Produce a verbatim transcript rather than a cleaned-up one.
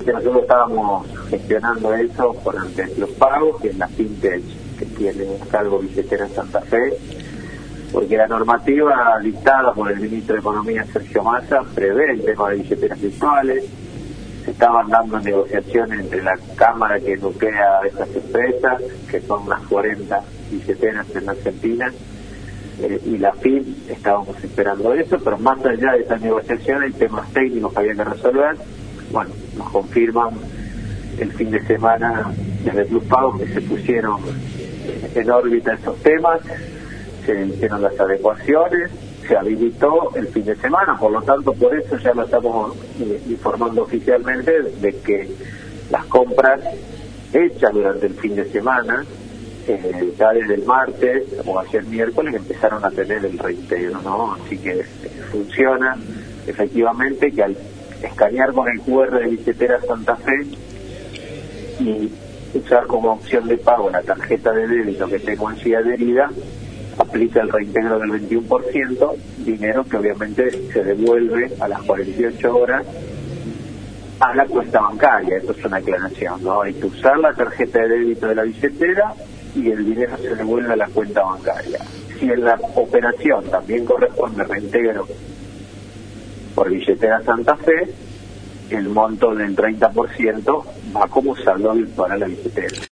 que nosotros estábamos gestionando eso por ante los pagos, que es la fintech que tiene a cargo Billetera Santa Fe, porque la normativa dictada por el ministro de Economía, Sergio Massa, prevé el tema de billeteras virtuales. Se estaban dando negociaciones entre la Cámara que nuclea a estas empresas, que son unas cuarenta billeteras en Argentina, eh, y la F I P. Estábamos esperando eso, pero más allá de esas negociaciones, hay temas técnicos que había que resolver. Bueno, nos confirman el fin de semana desde Plus Pago que se pusieron en órbita esos temas, se hicieron las adecuaciones, se habilitó el fin de semana, por lo tanto por eso ya lo estamos eh, informando oficialmente de que las compras hechas durante el fin de semana, eh, ya desde el martes o ayer miércoles empezaron a tener el reintegro, ¿no? Así que eh, funciona efectivamente que al escanear con el cu erre de Billetera Santa Fe y usar como opción de pago la tarjeta de débito que tengo allí adherida, aplica el reintegro del veintiuno por ciento, dinero que obviamente se devuelve a las cuarenta y ocho horas a la cuenta bancaria. Esto es una aclaración, ¿no? Hay que usar la tarjeta de débito de la billetera y el dinero se devuelve a la cuenta bancaria. Si en la operación también corresponde reintegro por Billetera Santa Fe, el monto del treinta por ciento va como saldo virtual a la billetera.